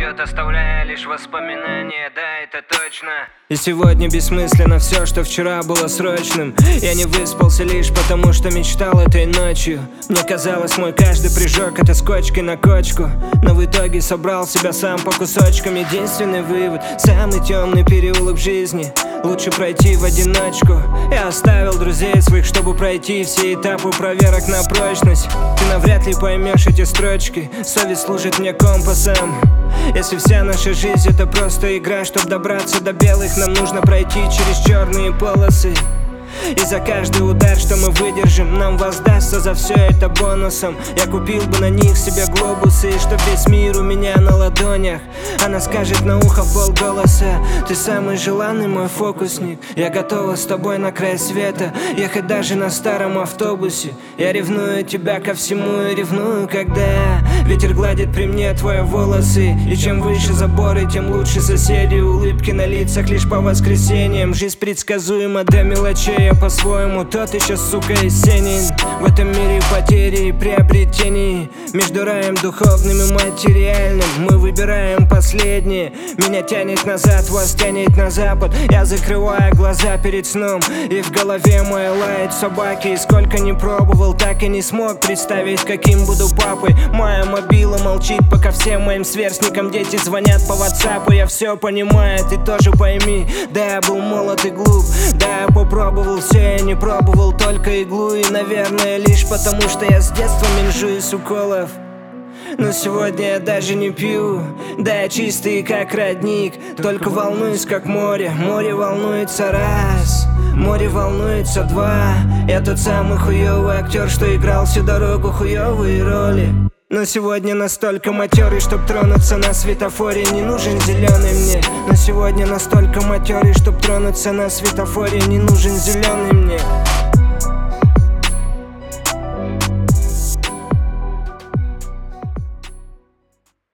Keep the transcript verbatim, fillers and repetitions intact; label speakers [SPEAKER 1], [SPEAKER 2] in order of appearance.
[SPEAKER 1] уйдет, оставляя лишь воспоминания, да, это точно.
[SPEAKER 2] И сегодня бессмысленно все, что вчера было срочным. Я не выспался лишь потому, что мечтал этой ночью. Мне казалось, мой каждый прыжок — это скотчкой на кочку. Но в итоге собрал себя сам по кусочкам. Единственный вывод — самый темный переулок в жизни лучше пройти в одиночку. Я оставил друзей своих, чтобы пройти все этапы проверок на прочность. Ты навряд ли поймешь эти строчки, совесть служит мне компасом. Если вся наша жизнь — это просто игра, чтобы добраться до белых, нам нужно пройти через черные полосы. И за каждый удар, что мы выдержим, нам воздастся за все это бонусом. Я купил бы на них себе глобусы, и чтоб весь мир у меня на ладонях. Она скажет на ухо в полголоса: ты самый желанный мой фокусник. Я готова с тобой на край света ехать даже на старом автобусе. Я ревную тебя ко всему и ревную, когда ветер гладит при мне твои волосы. И чем выше заборы, тем лучше соседи. Улыбки на лицах лишь по воскресеньям. Жизнь предсказуема до мелочей, а по-своему тот еще, сука, Есенин. В этом мире потери и приобретений, между раем духовным и материальным мы выбираем последнее. Меня тянет назад, вас тянет на запад. Я закрываю глаза перед сном, и в голове моей лают собаки. И сколько не пробовал, так и не смог представить, каким буду папой. Моя мобила молчит, пока всем моим сверстникам дети звонят по ватсапу. Я все понимаю, ты тоже пойми. Да, я был молод и глуп, да, я попробовал все, я не пробовал только иглу. И, наверное, лишь потому, что я с детства менжуюсь уколов. Но сегодня я даже не пью, да, я чистый как родник. Только волнуюсь как море, море волнуется раз, море волнуется два. Я тот самый хуёвый актер, что играл всю дорогу хуёвые роли. Но сегодня настолько матерый, чтоб тронуться на светофоре, не нужен зеленый мне. Но сегодня настолько матерый, чтоб тронуться на светофоре, не нужен зеленый мне.